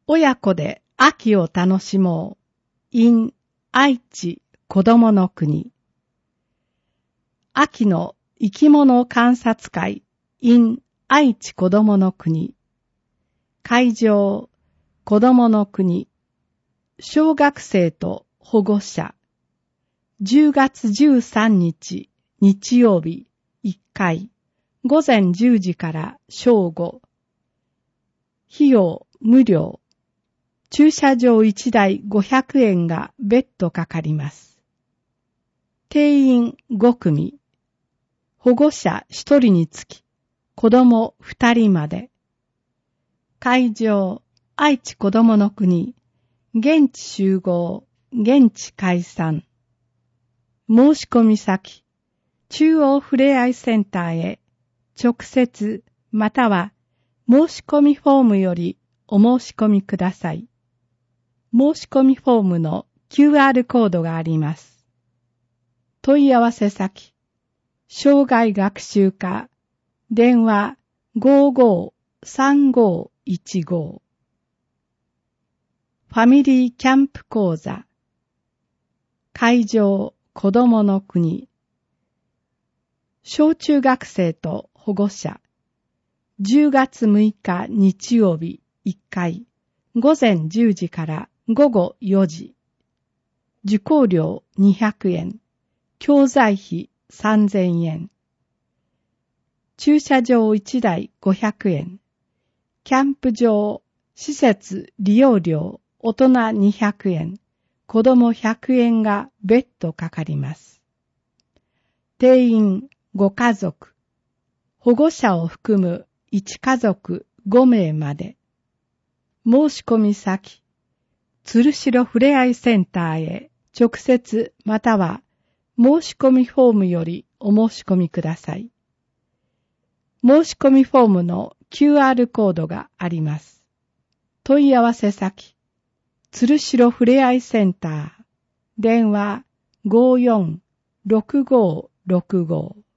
親子で秋を楽しもう。in 愛知子供の国。秋の生き物観察会 in 愛知子供の国。会場、子供の国。小学生と保護者。10月13日、日曜日、1回、午前10時から正午。費用無料。駐車場1台500円が別途かかります。定員5組。保護者1人につき、子供2人まで。会場、愛知子供の国。現地集合、現地解散。申し込み先、中央ふれあいセンターへ直接または申し込みフォームよりお申し込みください。申し込みフォームの QR コードがあります。問い合わせ先、障害学習課、電話553515。ファミリーキャンプ講座。会場、子供の国。小中学生と保護者。10月6日日曜日1回、午前10時から午後4時。受講料200円。教材費3000円。駐車場1台500円。キャンプ場、施設利用料大人200円。子供100円が別途かかります。定員5家族。保護者を含む1家族5名まで。申し込み先、鶴城ふれあいセンターへ直接または申し込みフォームよりお申し込みください。申し込みフォームの QR コードがあります。問い合わせ先、鶴城ふれあいセンター、電話546565。